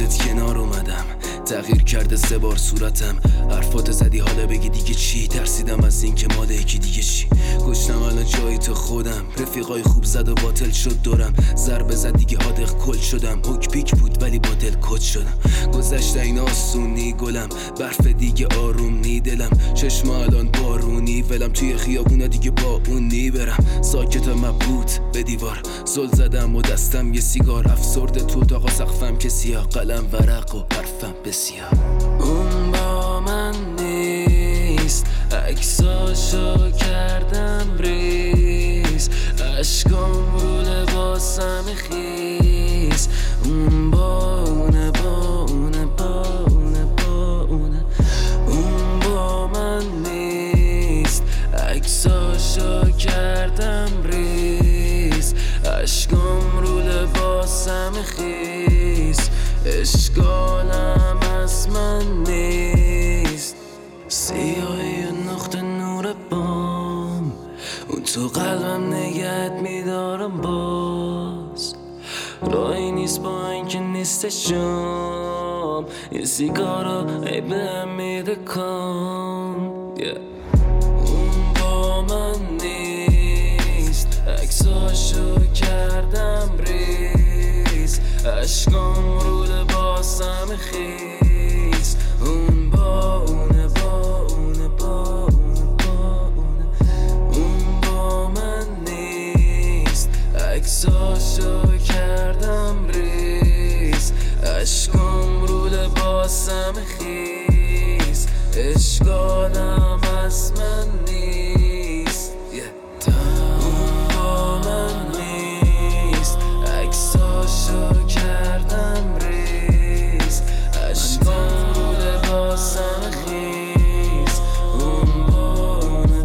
خودت کنار اومدم، تغییر کرده 3 بار صورتم. حرفات زدی حالا بگی دیگه چی؟ ترسیدم از این که مال یکی دیگه چی. گشتم الان جایی تو خودم، رفیقای خوب زد و باطل شد دورم. ضربه زد دیگه حادق کل شدم، هوک پیک بود ولی با دل کد شدم. گذشته این آسونی گلم، برف دیگه آروم نی دلم. چشم الان بارونی ولم، توی خیابونا دیگه با اونی برم. ساکت مبهوت به دیوار زل زدم و دستم یه سیگار. افسرده تو اتاق سقفم که سیاه، قلم ورق و حرفم بسیار. اون با من نیست، عکساشو کردم ریز، عشقام رو لباسم خیز. اون با اونه اون با من نیست، عکساشو کردم ریز، عشقام رو لباسم خیز. اشکالم از من نیست، سیاهی نقطه نور بام، اون تو قلبم نگهت میدارم باز. راهی نیست با اینکه نیستش جام، یه سیگارو ای بهم میده کام. اون با من نیست، عکساشو کردم ریز، عشقام رو لباسم خیز. اون با اونه اون با من نیست، عکساشو کردم ریز، عشقام رو لباسم خیز. اشکالم از من نیست، اون با من نیست، عکساشو کردم ریز، عشقام رو لباسم خیز. اون با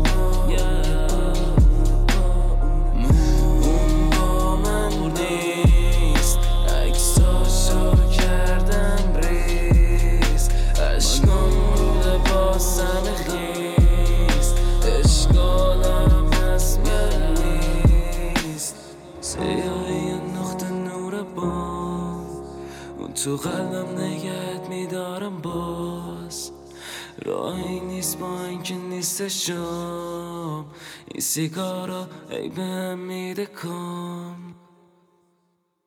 من نیست، عکساشو کردم ریز، عشقام رو لباسم خیز. اشکالم از من نیست، سیاهی نقطه نور بام، اون تو قلبم نگهت میدارم باز. راهی نیست با اینکه نیستش جام، این سیگارو ای بهم میده کام.